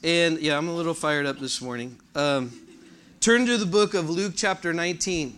And yeah, I'm a little fired up this morning. Turn to the book of Luke chapter 19.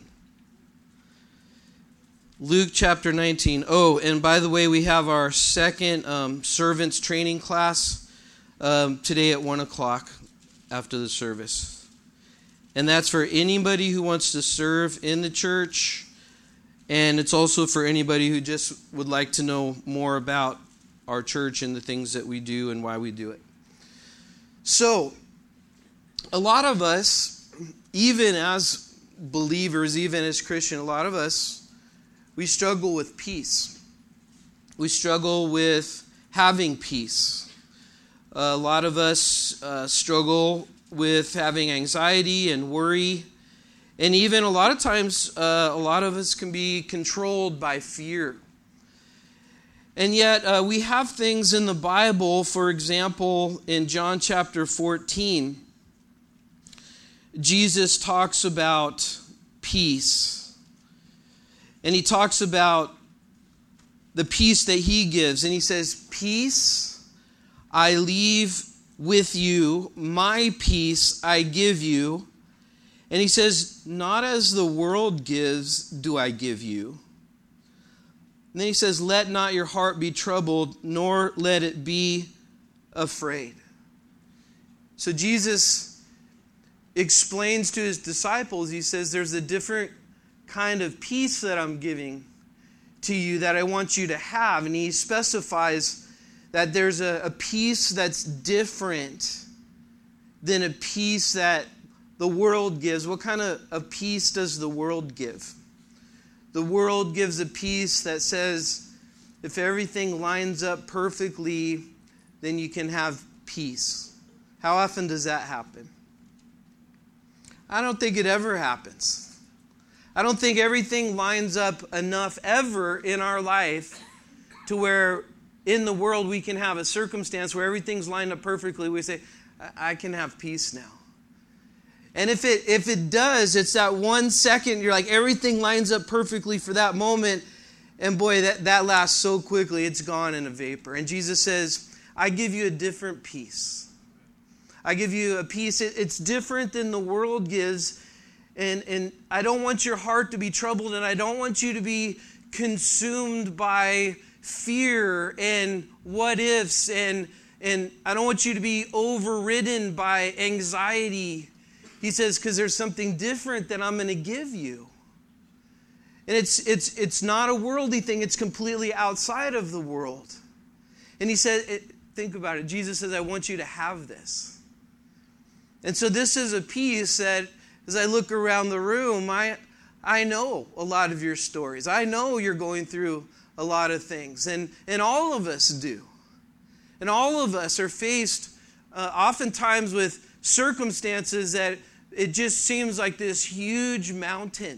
Luke chapter 19. Oh, and by the way, we have our second servants training class today at 1 o'clock after the service. And that's for anybody who wants to serve in the church. And it's also for anybody who just would like to know more about our church and the things that we do and why we do it. So, a lot of us, even as believers, even as Christians, a lot of us, we struggle with peace. We struggle with having peace. A lot of us struggle with having anxiety and worry. And even a lot of times, a lot of us can be controlled by fear. And yet, we have things in the Bible, for example, in John chapter 14, Jesus talks about peace. And he talks about the peace that he gives. And he says, "Peace I leave with you, my peace I give you." And he says, "Not as the world gives do I give you." And then he says, "Let not your heart be troubled, nor let it be afraid." So Jesus explains to his disciples, he says, there's a different kind of peace that I'm giving to you that I want you to have. And he specifies that there's a peace that's different than a peace that the world gives. What kind of a peace does the world give? The world gives a peace that says, if everything lines up perfectly, then you can have peace. How often does that happen? I don't think it ever happens. I don't think everything lines up enough ever in our life to where in the world we can have a circumstance where everything's lined up perfectly. We say, I can have peace now. And if it does, it's that 1 second, you're like, everything lines up perfectly for that moment. And boy, that lasts so quickly, it's gone in a vapor. And Jesus says, I give you a different peace. I give you a peace. It's different than the world gives. And I don't want your heart to be troubled, and I don't want you to be consumed by fear and what ifs, and I don't want you to be overridden by anxiety. He says, because there's something different that I'm going to give you. And it's not a worldly thing, it's completely outside of the world. And he said, think about it, Jesus says, I want you to have this. And so this is a peace that, as I look around the room, I know a lot of your stories. I know you're going through a lot of things. And all of us do. And all of us are faced oftentimes with circumstances that it just seems like this huge mountain.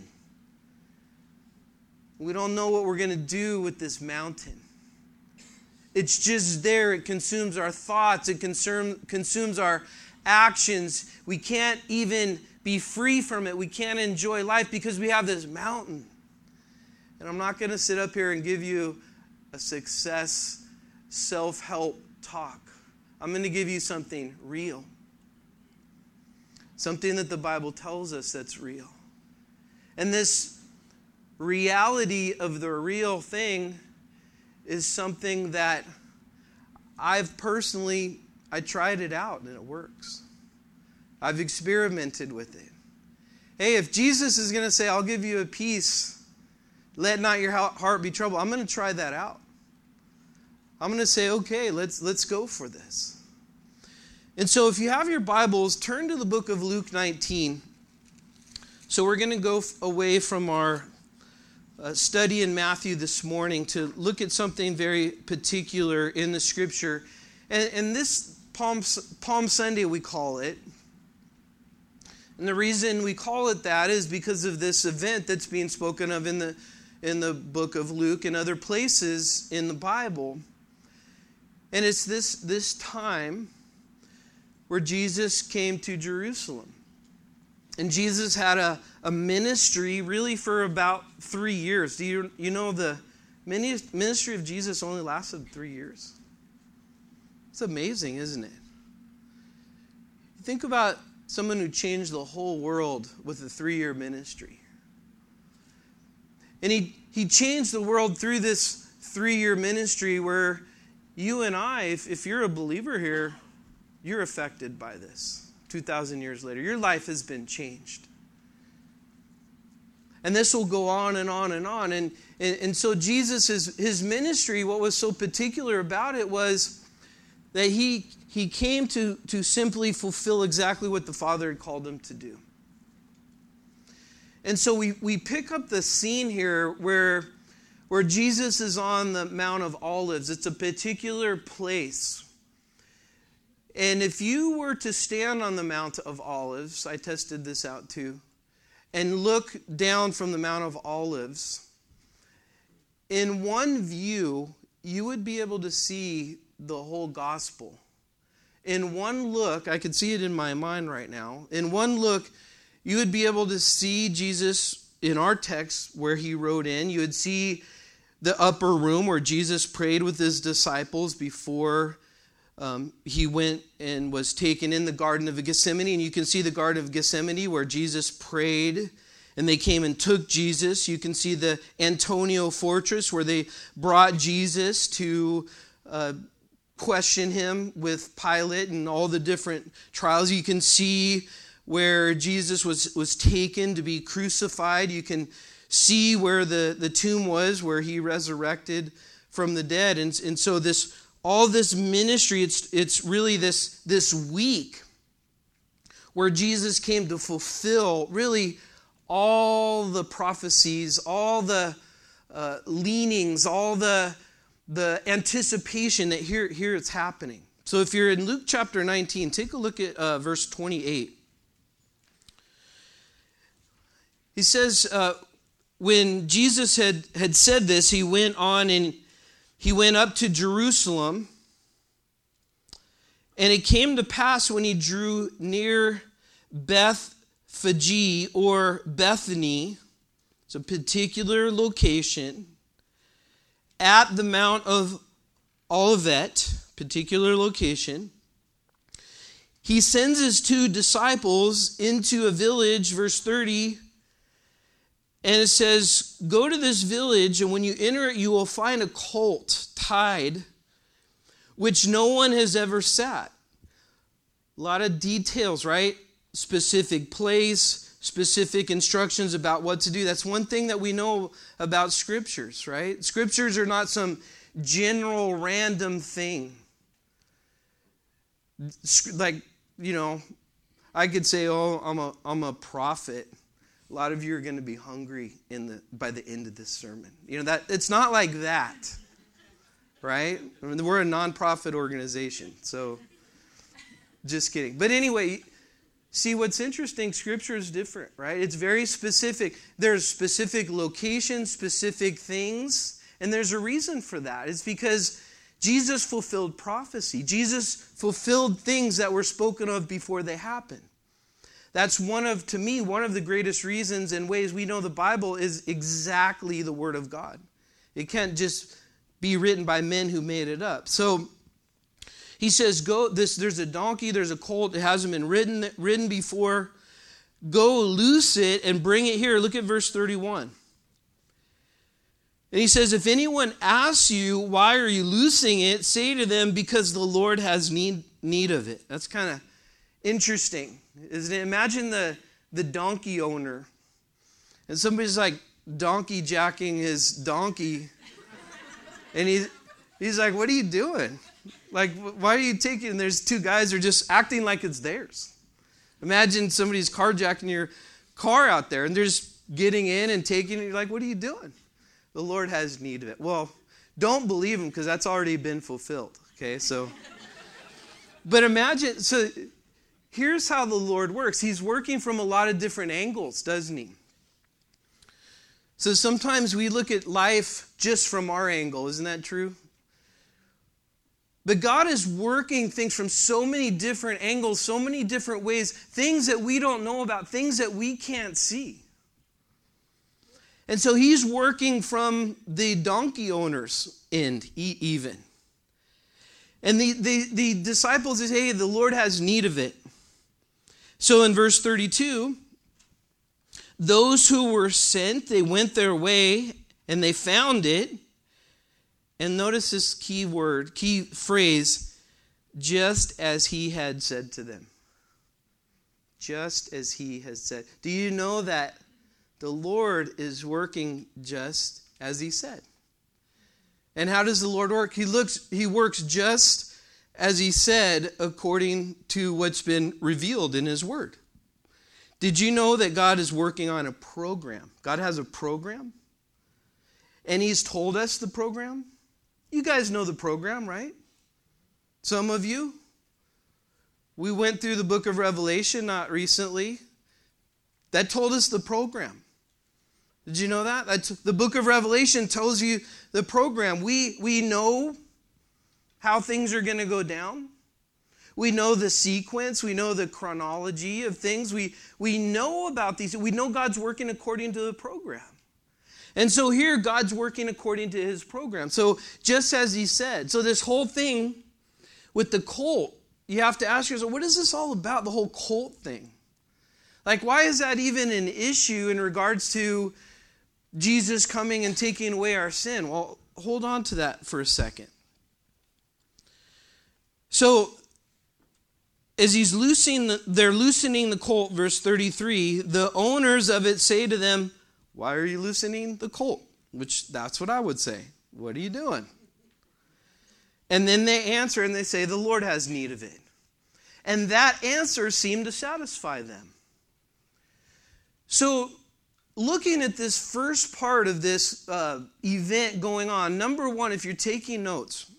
We don't know what we're going to do with this mountain. It's just there. It consumes our thoughts. It consumes our actions. We can't even be free from it. We can't enjoy life because we have this mountain. And I'm not going to sit up here and give you a success, self-help talk. I'm going to give you something real. Something that the Bible tells us that's real. And this reality of the real thing is something that I tried it out and it works. I've experimented with it. Hey, if Jesus is going to say, I'll give you a peace, let not your heart be troubled, I'm going to try that out. I'm going to say, okay, let's go for this. And so if you have your Bibles, turn to the book of Luke 19. So we're going to go away from our study in Matthew this morning to look at something very particular in the Scripture. And this Palm Sunday, we call it. And the reason we call it that is because of this event that's being spoken of in the book of Luke and other places in the Bible. And it's this time where Jesus came to Jerusalem. And Jesus had a ministry really for about 3 years. Do you know the ministry of Jesus only lasted 3 years? It's amazing, isn't it? think about someone who changed the whole world with a 3-year ministry. And he changed the world through this 3-year ministry where you and I, if you're a believer here, you're affected by this. 2,000 years later, your life has been changed. And this will go on and on and on. And so Jesus, his ministry, what was so particular about it was that he came to simply fulfill exactly what the Father had called him to do. And so we pick up the scene here where Jesus is on the Mount of Olives. It's a particular place. And if you were to stand on the Mount of Olives, I tested this out too, and look down from the Mount of Olives, in one view, you would be able to see the whole gospel. In one look, I could see it in my mind right now. In one look, you would be able to see Jesus in our text where he rode in. You would see the upper room where Jesus prayed with his disciples before he went and was taken in the Garden of Gethsemane. And you can see the Garden of Gethsemane where Jesus prayed and they came and took Jesus. You can see the Antonia Fortress where they brought Jesus to question him with Pilate and all the different trials. You can see where Jesus was taken to be crucified. You can see where the tomb was, where he resurrected from the dead. And so all this ministry, it's really this week where Jesus came to fulfill really all the prophecies, all the leanings, all the anticipation that here it's happening. So if you're in Luke chapter 19, take a look at verse 28. He says, when Jesus had said this, he went on and he went up to Jerusalem. And it came to pass when he drew near Bethphage or Bethany, it's a particular location, at the Mount of Olivet, particular location, he sends his 2 disciples into a village, verse 30, and it says, go to this village, and when you enter it, you will find a colt tied, which no one has ever sat. A lot of details, right? Specific place, specific instructions about what to do. That's one thing that we know about scriptures, right? Scriptures are not some general random thing. Like, I could say, oh, I'm a prophet. A lot of you are going to be hungry by the end of this sermon. That it's not like that, right? I mean, we're a nonprofit organization, so just kidding. But anyway, see what's interesting, Scripture is different, right? It's very specific. There's specific locations, specific things, and there's a reason for that. It's because Jesus fulfilled prophecy. Jesus fulfilled things that were spoken of before they happened. That's to me, one of the greatest reasons and ways we know the Bible is exactly the Word of God. It can't just be written by men who made it up. So he says, there's a donkey, there's a colt, it hasn't been ridden before. Go loose it and bring it here. Look at verse 31. And he says, if anyone asks you, why are you loosing it? Say to them, because the Lord has need of it. That's kind of interesting, isn't it? Imagine the donkey owner. And somebody's like donkey jacking his donkey. And he's like, what are you doing? Like, why are you taking? And there's 2 guys who are just acting like it's theirs. Imagine somebody's carjacking your car out there and they're just getting in and taking it. You're like, what are you doing? The Lord has need of it. Well, don't believe him because that's already been fulfilled. Okay, so. But imagine, so here's how the Lord works. He's working from a lot of different angles, doesn't he? So sometimes we look at life just from our angle. Isn't that true? But God is working things from so many different angles, so many different ways, things that we don't know about, things that we can't see. And so he's working from the donkey owner's end even. And the disciples say, hey, the Lord has need of it. So in verse 32, those who were sent, they went their way and they found it. And notice this key phrase, just as he had said to them. Just as he has said. Do you know that the Lord is working just as he said? And how does the Lord work? He works just as he said, according to what's been revealed in his word. Did you know that God is working on a program? God has a program. And he's told us the program. You guys know the program, right? Some of you. We went through the book of Revelation not recently. That told us the program. Did you know that? The book of Revelation tells you the program. We know how things are going to go down. We know the sequence. We know the chronology of things. We know about these. We know God's working according to the program. And so here, God's working according to his program. So just as he said. So this whole thing with the colt, you have to ask yourself, what is this all about, the whole colt thing? Like, why is that even an issue in regards to Jesus coming and taking away our sin? Well, hold on to that for a second. So, as they're loosening the colt, verse 33, the owners of it say to them, why are you loosening the colt? Which, that's what I would say. What are you doing? And then they answer and they say, the Lord has need of it. And that answer seemed to satisfy them. So, looking at this first part of this event going on, number one, if you're taking notes,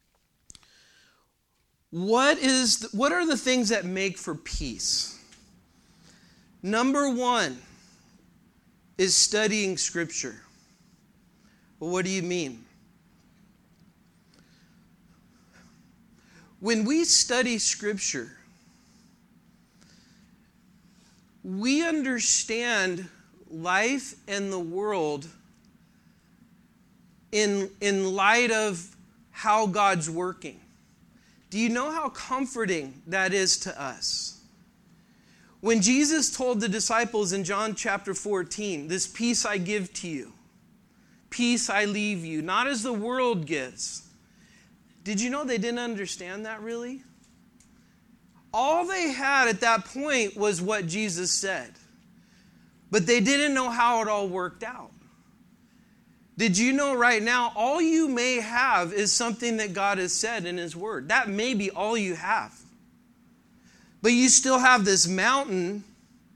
what are the things that make for peace? Number one is studying Scripture. Well, what do you mean? When we study Scripture, we understand life and the world in light of how God's working. Do you know how comforting that is to us? When Jesus told the disciples in John chapter 14, this peace I give to you, peace I leave you, not as the world gives. Did you know they didn't understand that really? All they had at that point was what Jesus said. But they didn't know how it all worked out. Did you know right now, all you may have is something that God has said in his word. That may be all you have. But you still have this mountain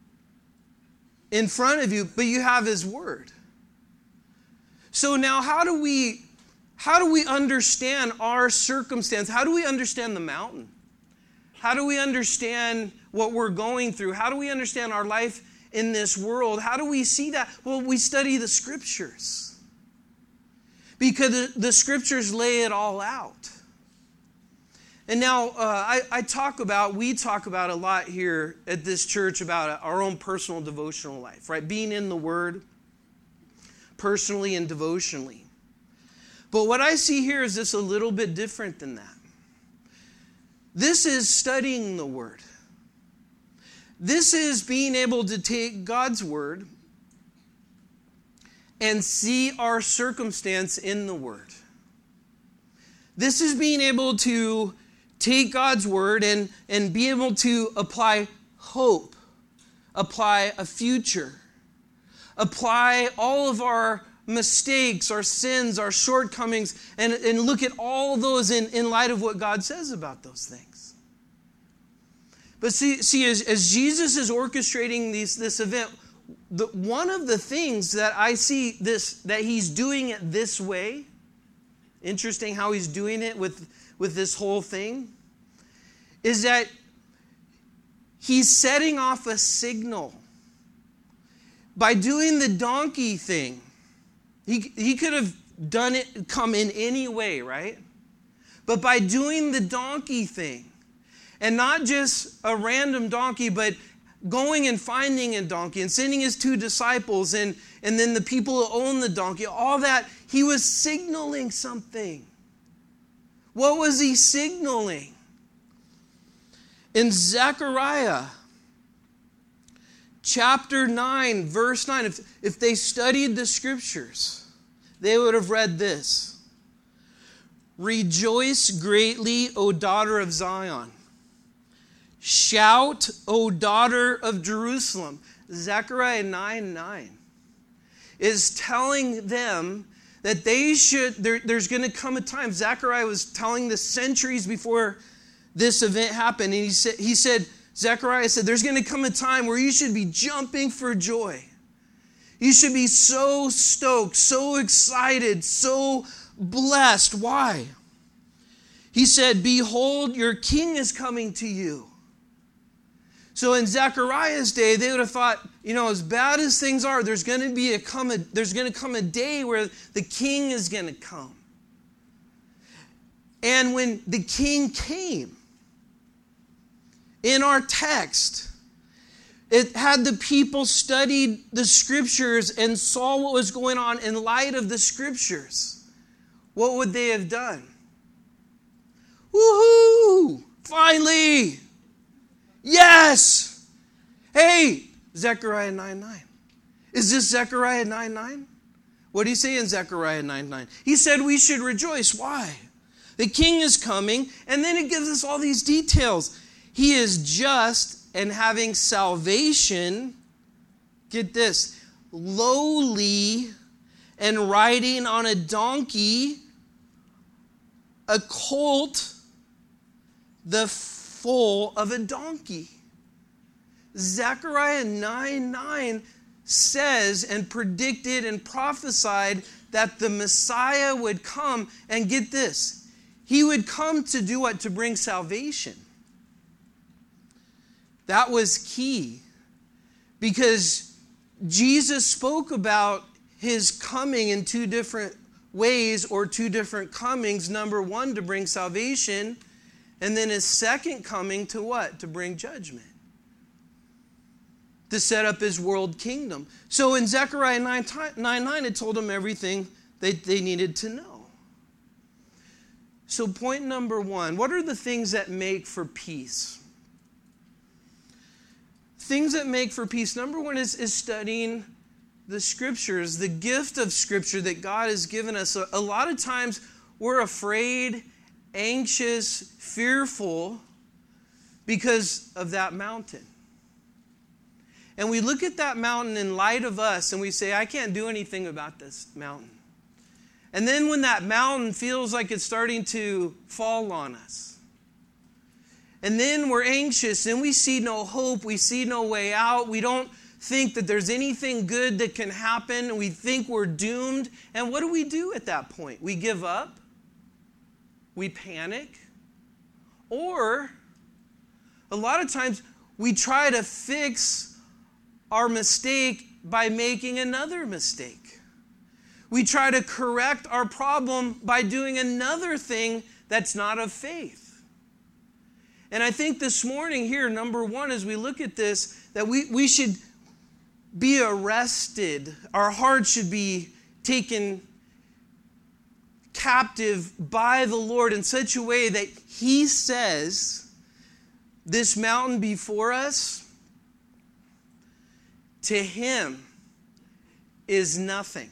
in front of you, but you have his word. So now how do we understand our circumstance? How do we understand the mountain? How do we understand what we're going through? How do we understand our life in this world? How do we see that? Well, we study the Scriptures. Because the Scriptures lay it all out. And now we talk about a lot here at this church about our own personal devotional life, right? Being in the Word, personally and devotionally. But what I see here is this a little bit different than that. This is studying the Word. This is being able to take God's Word and see our circumstance in the Word. This is being able to take God's Word and be able to apply hope, apply a future, apply all of our mistakes, our sins, our shortcomings, and look at all those in light of what God says about those things. But see, as Jesus is orchestrating this event, one of the things that I see that he's doing it this way, interesting how he's doing it with this whole thing, is that he's setting off a signal. By doing the donkey thing, he could have come in any way, right? But by doing the donkey thing, and not just a random donkey, but going and finding a donkey and sending his 2 disciples and then the people who own the donkey, all that, he was signaling something. What was he signaling? In Zechariah chapter 9, verse 9, if they studied the scriptures, they would have read this. Rejoice greatly, O daughter of Zion. Shout, O daughter of Jerusalem. Zechariah 9:9 is telling them that they should, there's going to come a time. Zechariah was telling this centuries before this event happened. And Zechariah said, there's going to come a time where you should be jumping for joy. You should be so stoked, so excited, so blessed. Why? He said, behold, your king is coming to you. So in Zechariah's day, they would have thought, as bad as things are, there's going to come a day where the king is going to come. And when the king came, in our text, it had the people studied the scriptures and saw what was going on in light of the scriptures. What would they have done? Woohoo! Finally! Yes! Hey, Zechariah 9:9. Is this Zechariah 9:9? What do you say in Zechariah 9:9? He said we should rejoice. Why? The king is coming, and then it gives us all these details. He is just and having salvation, get this, lowly and riding on a donkey, a colt, the foal of a donkey. Zechariah 9:9 says and predicted and prophesied that the Messiah would come, and get this, he would come to do what? To bring salvation. That was key, because Jesus spoke about his coming in two different ways, or two different comings. Number one, to bring salvation, and then his second coming to what? To bring judgment. To set up his world kingdom. So in Zechariah 9:9, it told them everything that they needed to know. So point number one, what are the things that make for peace? Things that make for peace. Number one is studying the scriptures, the gift of scripture that God has given us. A lot of times we're afraid, anxious, fearful because of that mountain. And we look at that mountain in light of us and we say, I can't do anything about this mountain. And then when that mountain feels like it's starting to fall on us, and then we're anxious and we see no hope, we see no way out, we don't think that there's anything good that can happen, we think we're doomed. And what do we do at that point? We give up, we panic, or a lot of times we try to fix our mistake by making another mistake. We try to correct our problem by doing another thing that's not of faith. And I think this morning here, number one, as we look at this, that we should be arrested. Our hearts should be taken captive by the Lord in such a way that he says, this mountain before us, to him is nothing.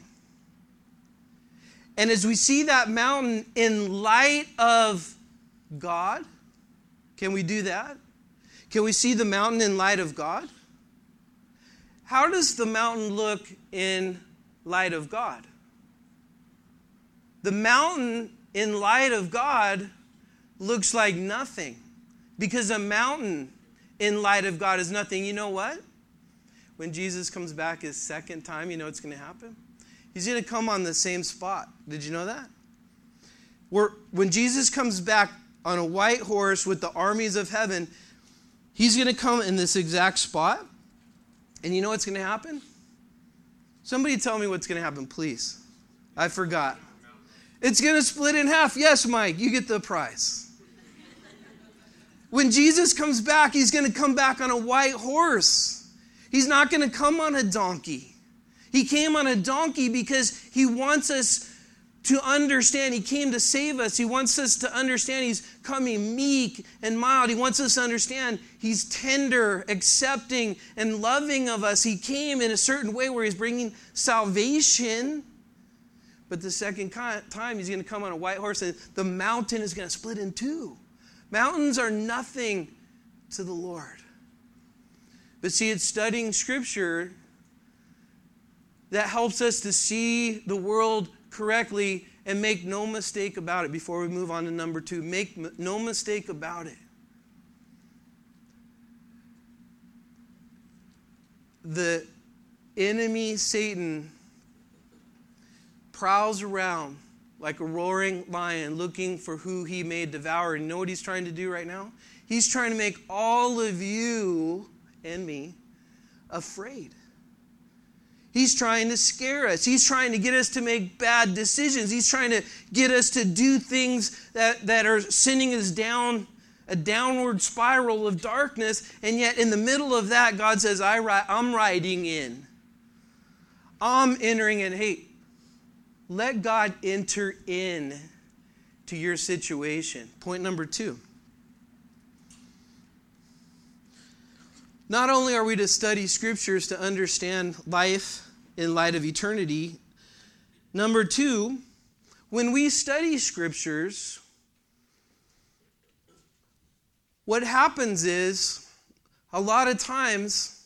And as we see that mountain in light of God, can we do that? Can we see the mountain in light of God? How does the mountain look in light of God? The mountain in light of God looks like nothing, because a mountain in light of God is nothing. You know what? When Jesus comes back his second time, you know what's going to happen? He's going to come on the same spot. Did you know that? When Jesus comes back on a white horse with the armies of heaven, he's going to come in this exact spot. And you know what's going to happen? Somebody tell me what's going to happen, please. I forgot. It's going to split in half. Yes, Mike, you get the prize. When Jesus comes back, he's going to come back on a white horse. He's not going to come on a donkey. He came on a donkey because he wants us to understand. He came to save us. He wants us to understand He's coming meek and mild. He wants us to understand He's tender, accepting, and loving of us. He came in a certain way where He's bringing salvation. But the second time He's going to come on a white horse and the mountain is going to split in two. Mountains are nothing to the Lord. But see, it's studying Scripture that helps us to see the world correctly and make no mistake about it. Before we move on to number 2, make no mistake about it. The enemy, Satan, prowls around like a roaring lion looking for who he may devour. And you know what he's trying to do right now? He's trying to make all of you and me afraid. He's trying to scare us. He's trying to get us to make bad decisions. He's trying to get us to do things that are sending us down a downward spiral of darkness. And yet in the middle of that, God says, I'm riding in. I'm entering in. Hey, let God enter in to your situation. Point number 2. Not only are we to study Scriptures to understand life in light of eternity, number 2, when we study Scriptures, what happens is, a lot of times,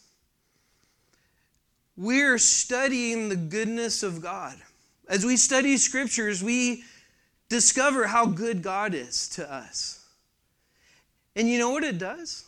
we're studying the goodness of God. As we study Scriptures, we discover how good God is to us. And you know what it does?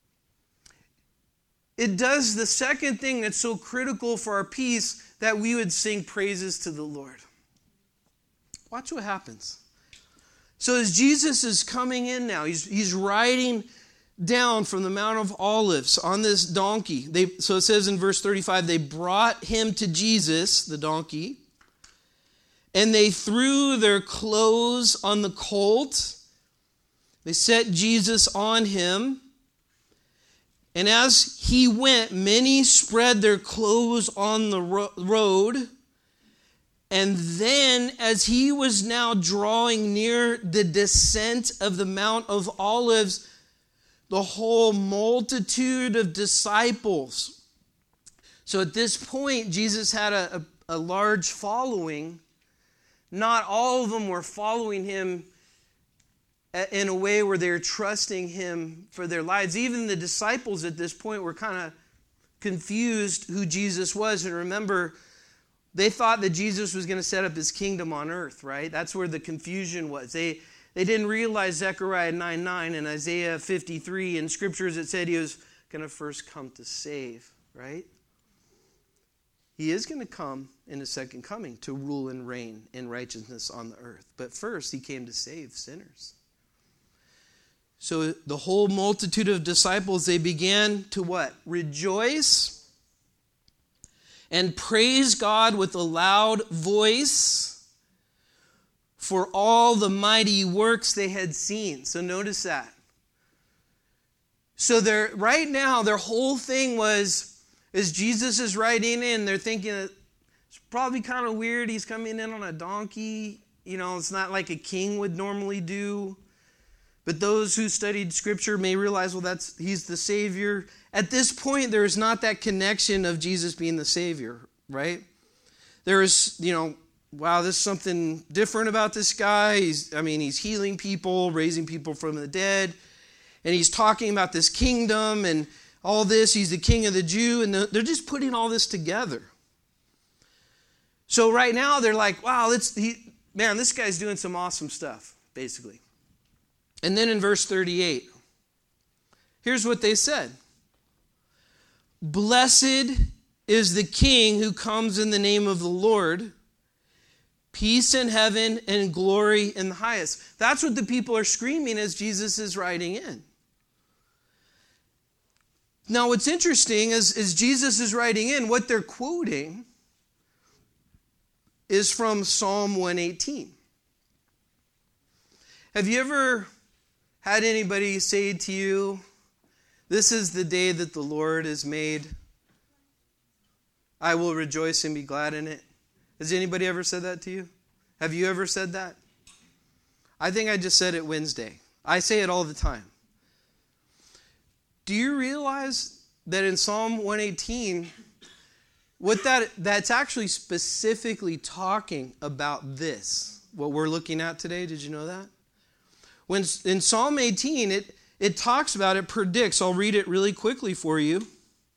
It does the second thing that's so critical for our peace, that we would sing praises to the Lord. Watch what happens. So as Jesus is coming in now, he's riding down from the Mount of Olives on this donkey. So it says in verse 35, they brought him to Jesus, the donkey, and they threw their clothes on the colt. They set Jesus on him. And as he went, many spread their clothes on the road. And then, as he was now drawing near the descent of the Mount of Olives, the whole multitude of disciples. So at this point, Jesus had a large following. Not all of them were following him in a way where they're trusting him for their lives. Even the disciples at this point were kind of confused who Jesus was. And remember, they thought that Jesus was going to set up his kingdom on earth, right? That's where the confusion was. They didn't realize Zechariah 9:9 and Isaiah 53 in scriptures that said he was going to first come to save, right? He is going to come in his second coming to rule and reign in righteousness on the earth. But first, he came to save sinners. So the whole multitude of disciples, they began to what? Rejoice and praise God with a loud voice for all the mighty works they had seen. So notice that. So right now, their whole thing was, as Jesus is riding in, they're thinking it's probably kind of weird. He's coming in on a donkey. You know, it's not like a king would normally do. But those who studied Scripture may realize, well, he's the Savior. At this point, there is not that connection of Jesus being the Savior, right? There is, wow, there's something different about this guy. He's healing people, raising people from the dead. And he's talking about this kingdom and all this. He's the King of the Jew. And they're just putting all this together. So right now, they're like, wow, this guy's doing some awesome stuff, basically. And then in verse 38, here's what they said. Blessed is the King who comes in the name of the Lord. Peace in heaven and glory in the highest. That's what the people are screaming as Jesus is riding in. Now what's interesting is as Jesus is riding in, what they're quoting is from Psalm 118. Have you ever had anybody say to you, this is the day that the Lord has made. I will rejoice and be glad in it. Has anybody ever said that to you? Have you ever said that? I think I just said it Wednesday. I say it all the time. Do you realize that in Psalm 118, that's actually specifically talking about this, what we're looking at today? Did you know that? When in Psalm 18, it talks about, it predicts. I'll read it really quickly for you.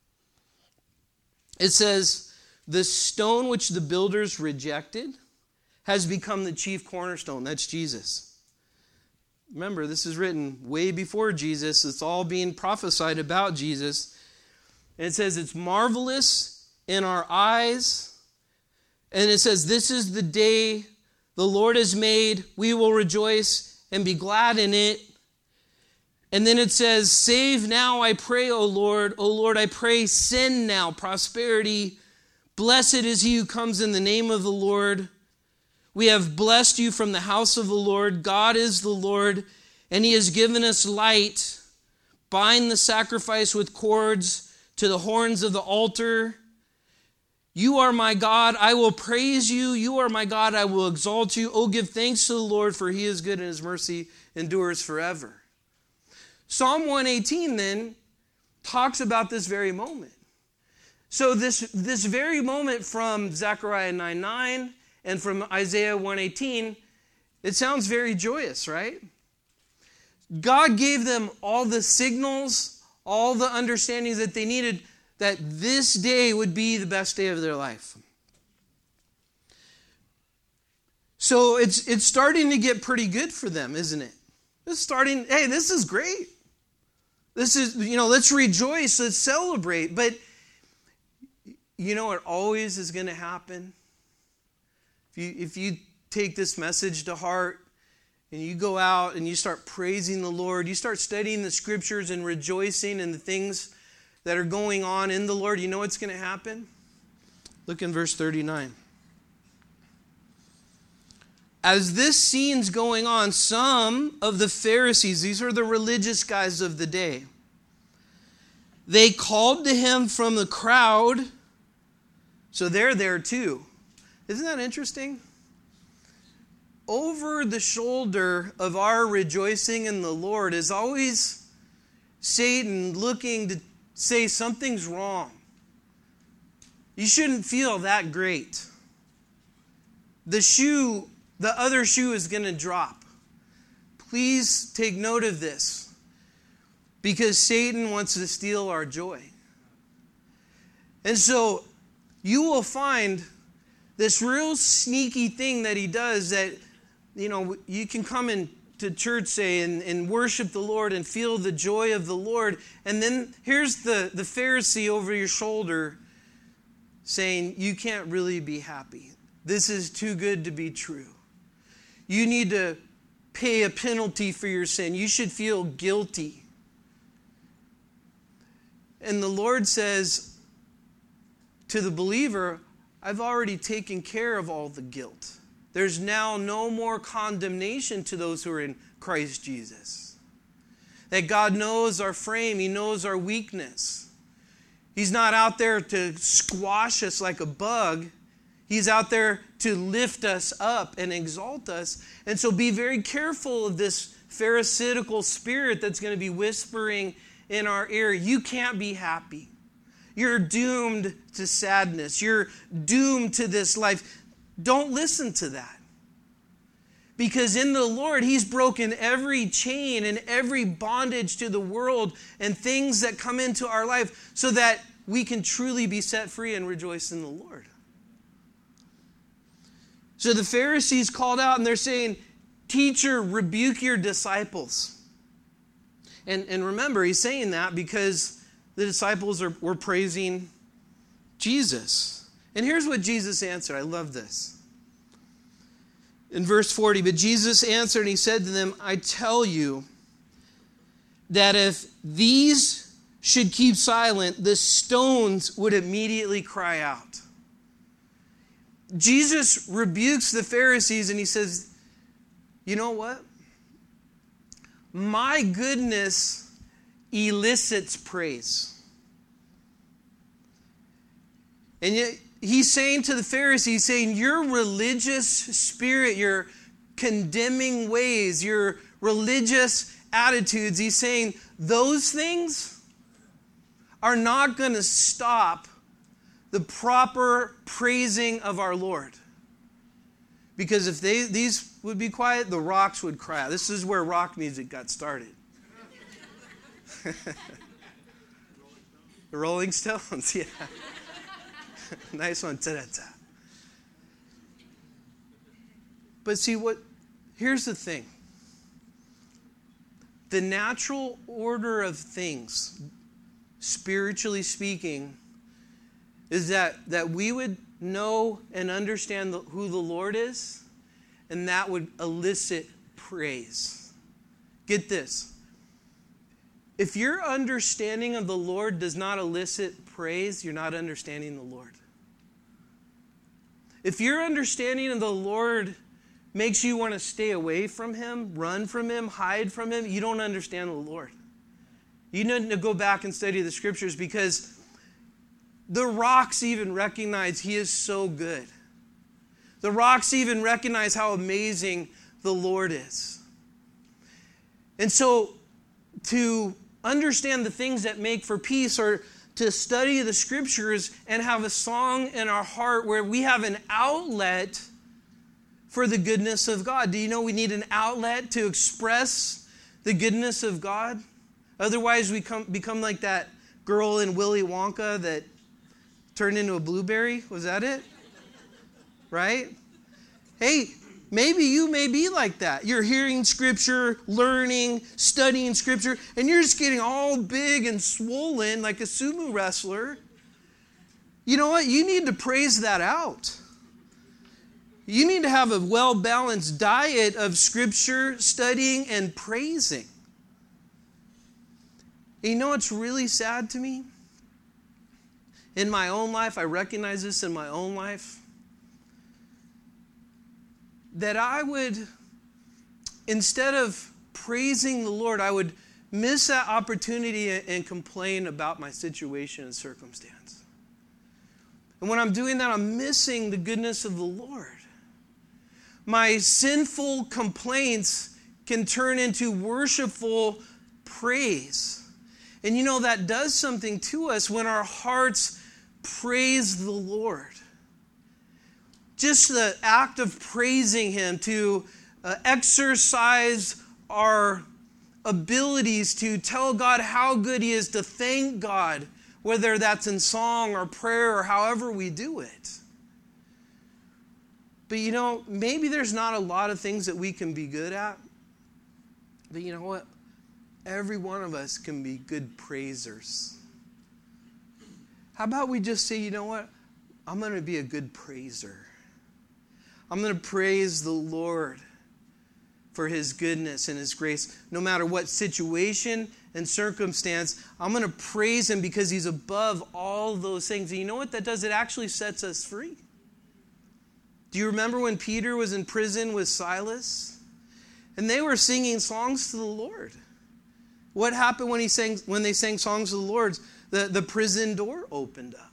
It says, the stone which the builders rejected has become the chief cornerstone. That's Jesus. Remember, this is written way before Jesus. It's all being prophesied about Jesus. And it says it's marvelous in our eyes. And it says, this is the day the Lord has made. We will rejoice and be glad in it. And then it says, save now, I pray, O Lord. O Lord, I pray, send now prosperity. Blessed is he who comes in the name of the Lord. We have blessed you from the house of the Lord. God is the Lord, and he has given us light. Bind the sacrifice with cords to the horns of the altar. You are my God, I will praise you. You are my God, I will exalt you. Oh, give thanks to the Lord, for he is good and his mercy endures forever. Psalm 118 then talks about this very moment. So this very moment from Zechariah 9:9 and from Isaiah 1:18, it sounds very joyous, right? God gave them all the signals, all the understandings that they needed, that this day would be the best day of their life. So it's starting to get pretty good for them, isn't it? It's starting, hey, this is great. This is, let's rejoice, let's celebrate. But you know what always is going to happen? If you take this message to heart and you go out and you start praising the Lord, you start studying the scriptures and rejoicing in the things that are going on in the Lord, you know what's going to happen? Look in verse 39. As this scene's going on, some of the Pharisees, these are the religious guys of the day, they called to him from the crowd. So they're there too. Isn't that interesting? Over the shoulder of our rejoicing in the Lord is always Satan looking to say something's wrong. You shouldn't feel that great. The other shoe is going to drop. Please take note of this, because Satan wants to steal our joy. And so you will find this real sneaky thing that he does, that, you can come into church, say, and worship the Lord and feel the joy of the Lord. And then here's the Pharisee over your shoulder saying, you can't really be happy. This is too good to be true. You need to pay a penalty for your sin. You should feel guilty. And the Lord says to the believer, I've already taken care of all the guilt. There's now no more condemnation to those who are in Christ Jesus. That God knows our frame. He knows our weakness. He's not out there to squash us like a bug. He's out there to lift us up and exalt us. And so be very careful of this pharisaical spirit that's going to be whispering in our ear, you can't be happy. You're doomed to sadness. You're doomed to this life. Don't listen to that. Because in the Lord, He's broken every chain and every bondage to the world and things that come into our life so that we can truly be set free and rejoice in the Lord. So the Pharisees called out and they're saying, Teacher, rebuke your disciples. And remember, he's saying that because the disciples were praising Jesus. And here's what Jesus answered. I love this. In verse 40, but Jesus answered and he said to them, I tell you that if these should keep silent, the stones would immediately cry out. Jesus rebukes the Pharisees and he says, you know what? My goodness elicits praise. And yet, he's saying to the Pharisees, saying, your religious spirit, your condemning ways, your religious attitudes, he's saying those things are not going to stop the proper praising of our Lord. Because if these would be quiet, the rocks would cry out. This is where rock music got started. The Rolling Stones, yeah. Nice one. Ta-da-ta. But see, here's the thing. The natural order of things, spiritually speaking, is that we would know and understand who the Lord is, and that would elicit praise. Get this. If your understanding of the Lord does not elicit praise, you're not understanding the Lord. If your understanding of the Lord makes you want to stay away from Him, run from Him, hide from Him, you don't understand the Lord. You need to go back and study the Scriptures, because the rocks even recognize He is so good. The rocks even recognize how amazing the Lord is. And so, to understand the things that make for peace, or to study the Scriptures and have a song in our heart where we have an outlet for the goodness of God. Do you know we need an outlet to express the goodness of God? Otherwise, we become like that girl in Willy Wonka that turned into a blueberry. Was that it? Right? Hey, maybe you may be like that. You're hearing Scripture, learning, studying Scripture, and you're just getting all big and swollen like a sumo wrestler. You know what? You need to praise that out. You need to have a well-balanced diet of Scripture, studying, and praising. And you know what's really sad to me? In my own life, I recognize this in my own life, that I would, instead of praising the Lord, I would miss that opportunity and complain about my situation and circumstance. And when I'm doing that, I'm missing the goodness of the Lord. My sinful complaints can turn into worshipful praise. And you know, that does something to us when our hearts praise the Lord. Just the act of praising Him, to exercise our abilities to tell God how good He is, to thank God, whether that's in song or prayer or however we do it. But you know, maybe there's not a lot of things that we can be good at. But you know what? Every one of us can be good praisers. How about we just say, you know what? I'm going to be a good praiser. I'm going to praise the Lord for His goodness and His grace. No matter what situation and circumstance, I'm going to praise Him because He's above all those things. And you know what that does? It actually sets us free. Do you remember when Peter was in prison with Silas? And they were singing songs to the Lord. What happened when they sang songs to the Lord? The prison door opened up.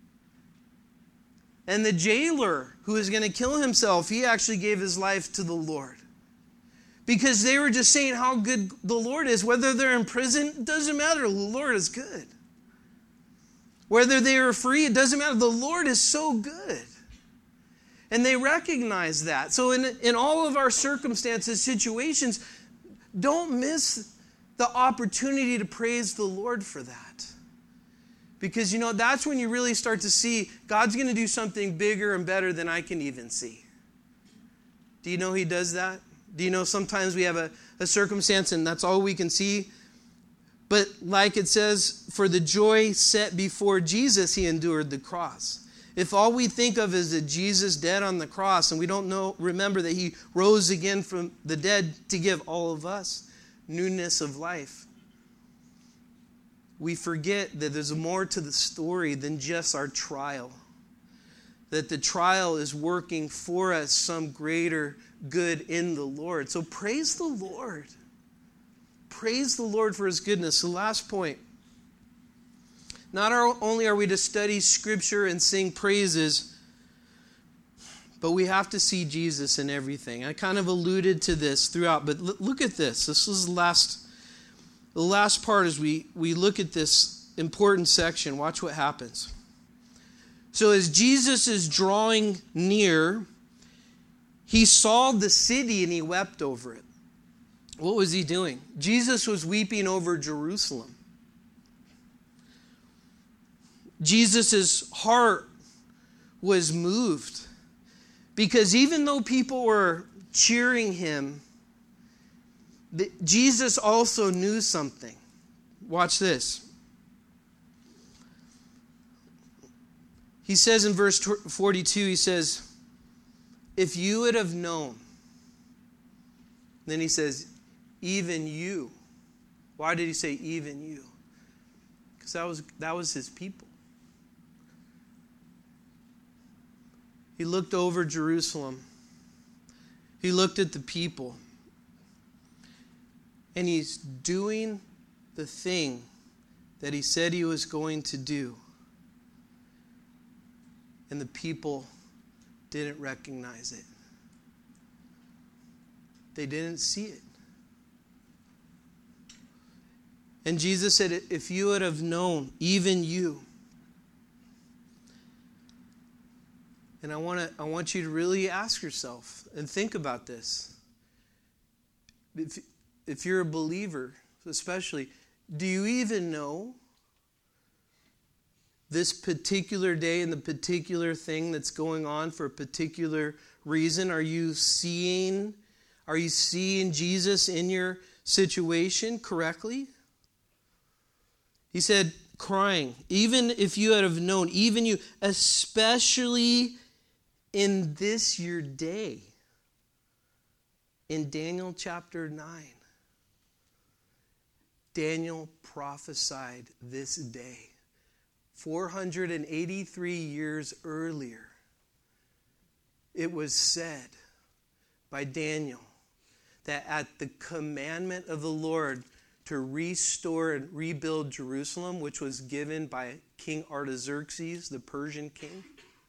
And the jailer who was going to kill himself, he actually gave his life to the Lord. Because they were just saying how good the Lord is. Whether they're in prison, it doesn't matter. The Lord is good. Whether they are free, it doesn't matter. The Lord is so good. And they recognize that. So in all of our circumstances, situations, don't miss the opportunity to praise the Lord for that. Because, you know, that's when you really start to see God's going to do something bigger and better than I can even see. Do you know He does that? Do you know sometimes we have a circumstance and that's all we can see? But like it says, for the joy set before Jesus, He endured the cross. If all we think of is that Jesus dead on the cross and we don't remember that He rose again from the dead to give all of us newness of life, we forget that there's more to the story than just our trial. That the trial is working for us some greater good in the Lord. So praise the Lord. Praise the Lord for His goodness. The last point. only are we to study Scripture and sing praises, but we have to see Jesus in everything. I kind of alluded to this throughout, but look at this. This is the last part as we look at this important section. Watch what happens. So as Jesus is drawing near, he saw the city and he wept over it. What was he doing? Jesus was weeping over Jerusalem. Jesus' heart was moved because even though people were cheering him, Jesus also knew something. Watch this. He says in verse 42, he says, if you would have known. Then he says, even you. Why did he say even you? Because that was his people. He looked over Jerusalem. He looked at the people. And he's doing the thing that he said he was going to do. And the people didn't recognize it. They didn't see it. And Jesus said, if you would have known, even you. And I want you to really ask yourself and think about this. If you're a believer, especially, do you even know this particular day and the particular thing that's going on for a particular reason? Are you seeing Jesus in your situation correctly? He said, crying, even if you had have known, even you, especially in this your day. In Daniel chapter 9, Daniel prophesied this day. 483 years earlier, it was said by Daniel that at the commandment of the Lord to restore and rebuild Jerusalem, which was given by King Artaxerxes, the Persian king,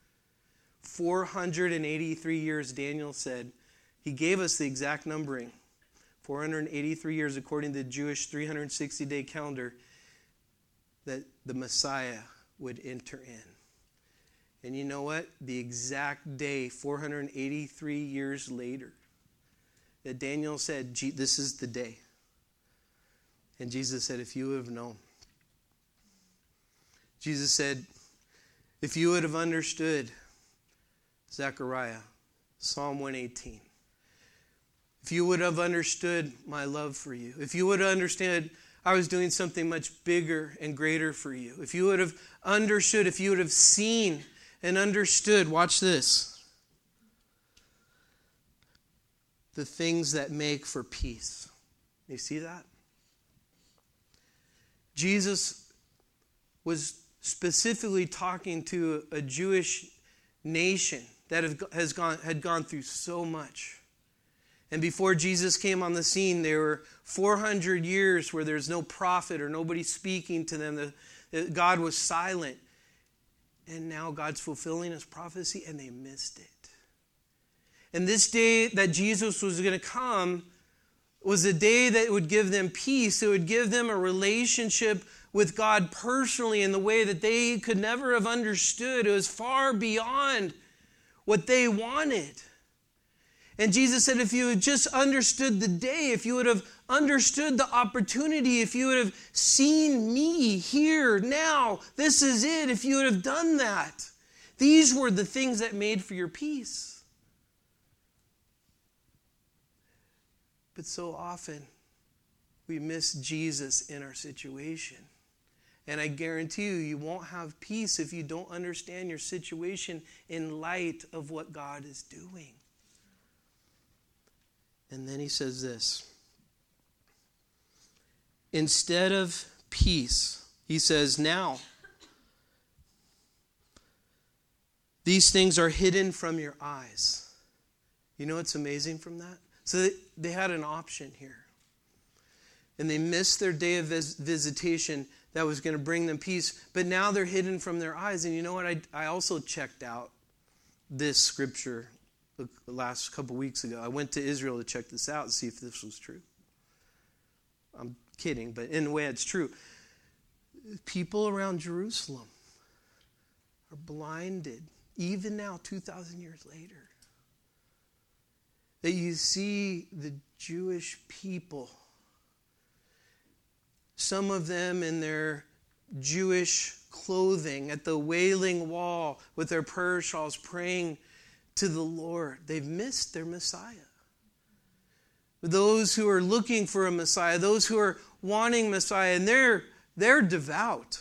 483 years, Daniel said, he gave us the exact numbering, 483 years according to the Jewish 360-day calendar, that the Messiah would enter in. And you know what? The exact day, 483 years later, that Daniel said, this is the day. And Jesus said, if you would have known. Jesus said, if you would have understood, Zechariah, Psalm 118. If you would have understood my love for you. If you would have understood I was doing something much bigger and greater for you. If you would have understood, if you would have seen and understood, watch this. The things that make for peace. You see that? Jesus was specifically talking to a Jewish nation that had gone through so much. And before Jesus came on the scene, there were 400 years where there's no prophet or nobody speaking to them. God was silent. And now God's fulfilling his prophecy, and they missed it. And this day that Jesus was going to come was a day that would give them peace. It would give them a relationship with God personally in the way that they could never have understood. It was far beyond what they wanted. And Jesus said, if you had just understood the day, if you would have understood the opportunity, if you would have seen me here, now, this is it, if you would have done that, these were the things that made for your peace. But so often, we miss Jesus in our situation. And I guarantee you won't have peace if you don't understand your situation in light of what God is doing. And then he says this. Instead of peace, he says, now, these things are hidden from your eyes. You know what's amazing from that? So they had an option here. And they missed their day of visitation. that was going to bring them peace. But now they're hidden from their eyes. And you know what? I also checked out this scripture the last couple weeks ago. I went to Israel to check this out and see if this was true. I'm kidding, but in a way it's true. People around Jerusalem are blinded, even now, 2,000 years later. That you see the Jewish people, some of them in their Jewish clothing at the Wailing Wall with their prayer shawls praying to the Lord. They've missed their Messiah. Those who are looking for a Messiah, those who are wanting Messiah, and they're devout.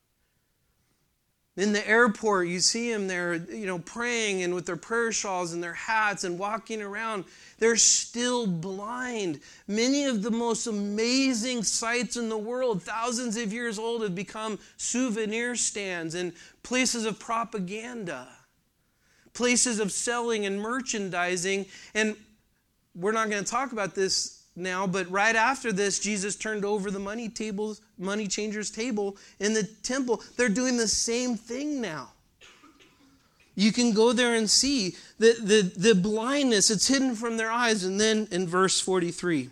In the airport, you see them there, praying and with their prayer shawls and their hats and walking around. They're still blind. Many of the most amazing sights in the world, thousands of years old, have become souvenir stands and places of propaganda, places of selling and merchandising. And we're not going to talk about this now, but right after this, Jesus turned over the money changers' table in the temple. They're doing the same thing now. You can go there and see the blindness. It's hidden from their eyes. And then in verse 43,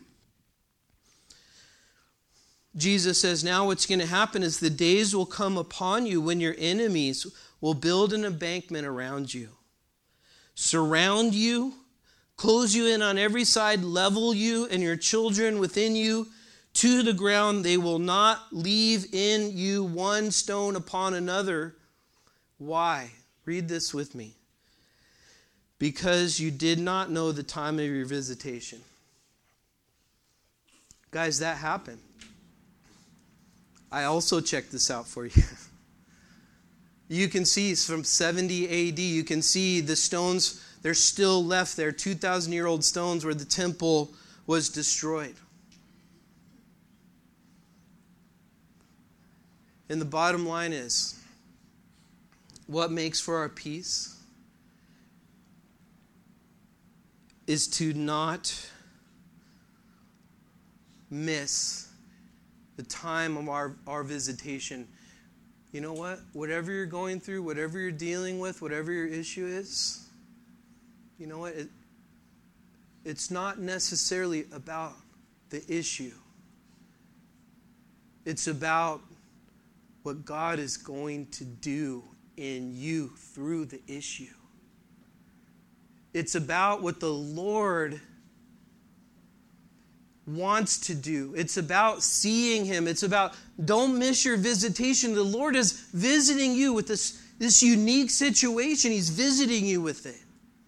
Jesus says, now what's going to happen is the days will come upon you when your enemies will build an embankment around you, surround you, close you in on every side, level you and your children within you to the ground. They will not leave in you one stone upon another. Why? Read this with me. Because you did not know the time of your visitation. Guys, that happened. I also checked this out for you. You can see from 70 AD, you can see the stones. They're still left there, 2,000-year-old stones where the temple was destroyed. And the bottom line is, what makes for our peace is to not miss the time of our visitation. You know what? Whatever you're going through, whatever you're dealing with, whatever your issue is, you know what? It's not necessarily about the issue. It's about what God is going to do in you through the issue. It's about what the Lord wants to do. It's about seeing Him. It's about, don't miss your visitation. The Lord is visiting you with this unique situation. He's visiting you with it.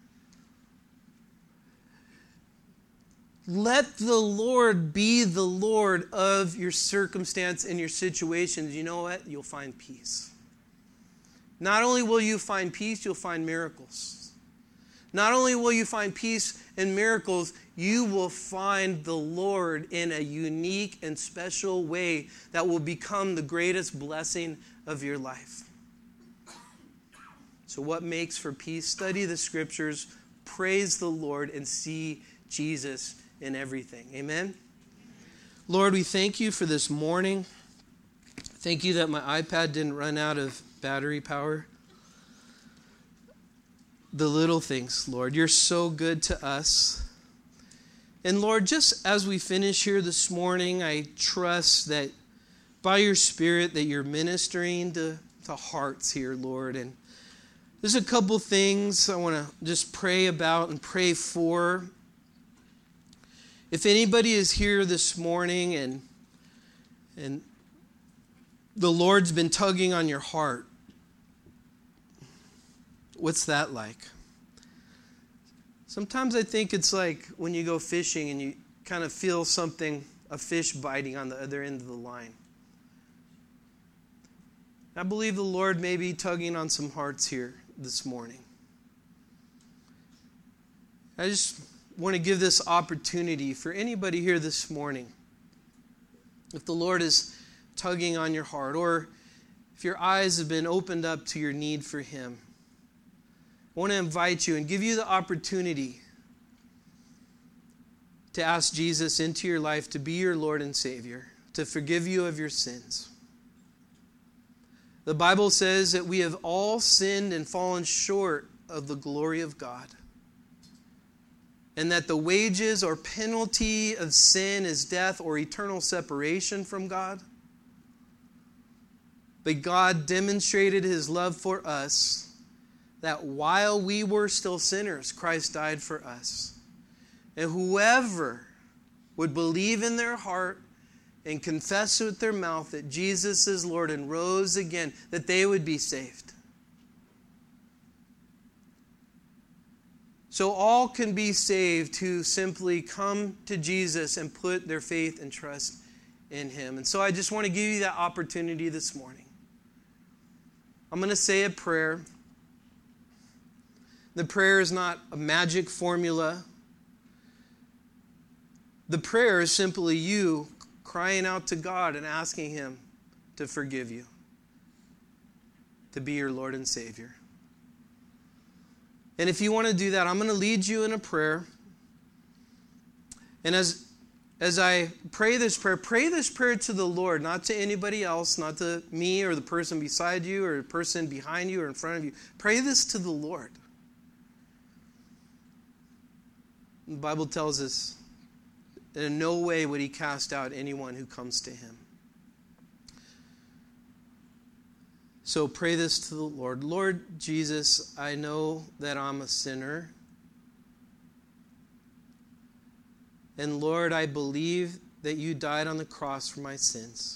Let the Lord be the Lord of your circumstance and your situations. You know what? You'll find peace. Not only will you find peace, you'll find miracles. Not only will you find peace and miracles, you will find the Lord in a unique and special way that will become the greatest blessing of your life. So what makes for peace? Study the scriptures, praise the Lord, and see Jesus in everything. Amen? Lord, we thank you for this morning. Thank you that my iPad didn't run out of battery power. The little things, Lord. You're so good to us. And Lord, just as we finish here this morning, I trust that by your Spirit that you're ministering to hearts here, Lord. And there's a couple things I want to just pray about and pray for. If anybody is here this morning and the Lord's been tugging on your heart, what's that like? Sometimes I think it's like when you go fishing and you kind of feel something, a fish biting on the other end of the line. I believe the Lord may be tugging on some hearts here this morning. I just want to give this opportunity for anybody here this morning. If the Lord is tugging on your heart, or if your eyes have been opened up to your need for Him, I want to invite you and give you the opportunity to ask Jesus into your life to be your Lord and Savior, to forgive you of your sins. The Bible says that we have all sinned and fallen short of the glory of God. And that the wages or penalty of sin is death or eternal separation from God. But God demonstrated His love for us, that while we were still sinners, Christ died for us. And whoever would believe in their heart and confess with their mouth that Jesus is Lord and rose again, that they would be saved. So all can be saved who simply come to Jesus and put their faith and trust in Him. And so I just want to give you that opportunity this morning. I'm going to say a prayer. The prayer is not a magic formula. The prayer is simply you crying out to God and asking Him to forgive you, to be your Lord and Savior. And if you want to do that, I'm going to lead you in a prayer. And as I pray this prayer to the Lord, not to anybody else, not to me or the person beside you or the person behind you or in front of you. Pray this to the Lord. The Bible tells us that in no way would He cast out anyone who comes to Him. So pray this to the Lord. Lord Jesus, I know that I'm a sinner. And Lord, I believe that You died on the cross for my sins.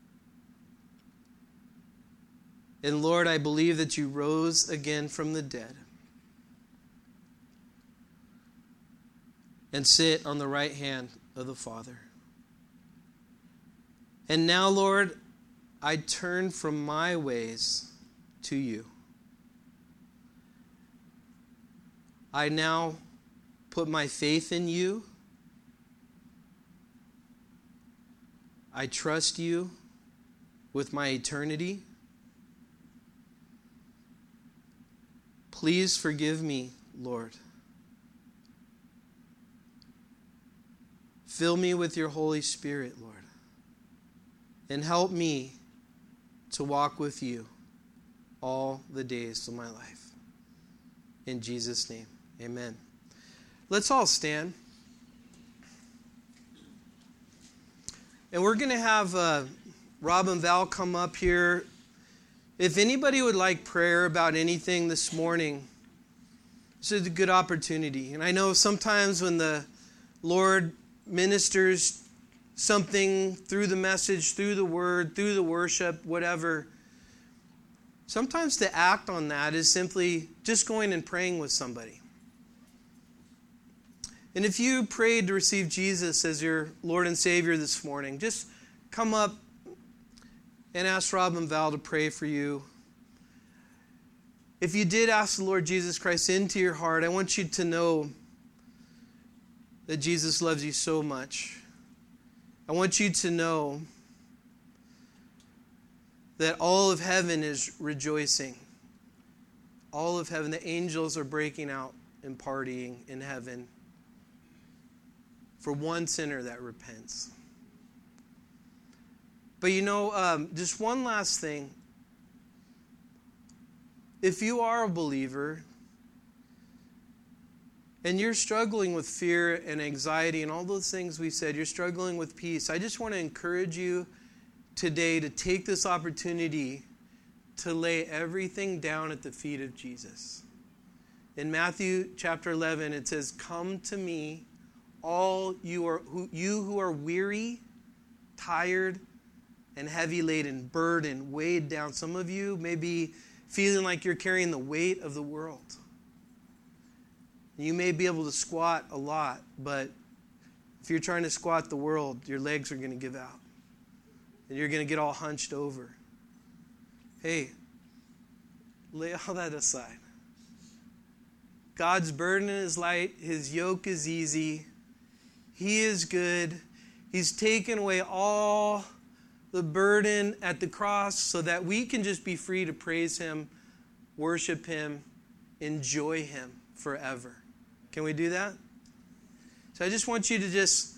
And Lord, I believe that You rose again from the dead and sit on the right hand of the Father. And now, Lord, I turn from my ways to You. I now put my faith in You. I trust You with my eternity. Please forgive me, Lord. Fill me with Your Holy Spirit, Lord. And help me to walk with You all the days of my life. In Jesus' name, amen. Let's all stand. And we're going to have Rob and Val come up here. If anybody would like prayer about anything this morning, this is a good opportunity. And I know sometimes when the Lord ministers something through the message, through the word, through the worship, whatever, sometimes to act on that is simply just going and praying with somebody. And if you prayed to receive Jesus as your Lord and Savior this morning, just come up and ask Rob and Val to pray for you. If you did ask the Lord Jesus Christ into your heart, I want you to know that Jesus loves you so much. I want you to know that all of heaven is rejoicing. All of heaven, the angels are breaking out and partying in heaven for one sinner that repents. But just one last thing. If you are a believer and you're struggling with fear and anxiety and all those things we said, you're struggling with peace, I just want to encourage you today to take this opportunity to lay everything down at the feet of Jesus. In Matthew chapter 11, it says, "Come to me, all you who are weary, tired, and heavy laden, burdened, weighed down." Some of you may be feeling like you're carrying the weight of the world. You may be able to squat a lot, but if you're trying to squat the world, your legs are going to give out. And you're going to get all hunched over. Hey, lay all that aside. God's burden is light. His yoke is easy. He is good. He's taken away all the burden at the cross so that we can just be free to praise Him, worship Him, enjoy Him forever. Can we do that? So I just want you to just,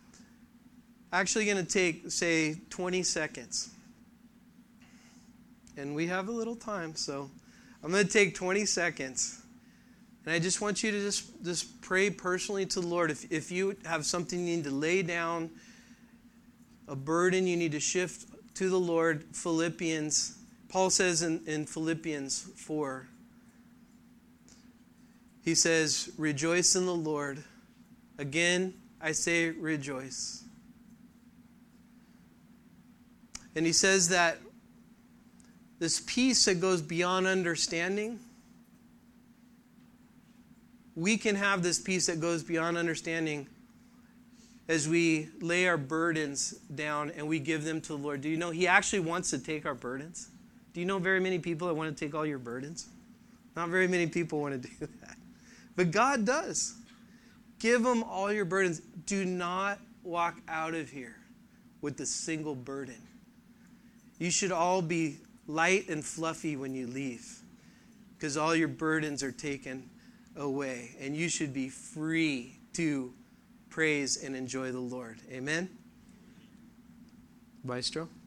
actually going to take, say, 20 seconds. and we have a little time, so I'm going to take 20 seconds. And I just want you to just pray personally to the Lord. If you have something you need to lay down, a burden you need to shift to the Lord, Paul says in Philippians 4, he says, rejoice in the Lord. Again, I say rejoice. And he says that this peace that goes beyond understanding, we can have this peace that goes beyond understanding as we lay our burdens down and we give them to the Lord. Do you know He actually wants to take our burdens? Do you know very many people that want to take all your burdens? Not very many people want to do that. But God does. Give Him all your burdens. Do not walk out of here with a single burden. You should all be light and fluffy when you leave, because all your burdens are taken away, and you should be free to praise and enjoy the Lord. Amen? Maestro?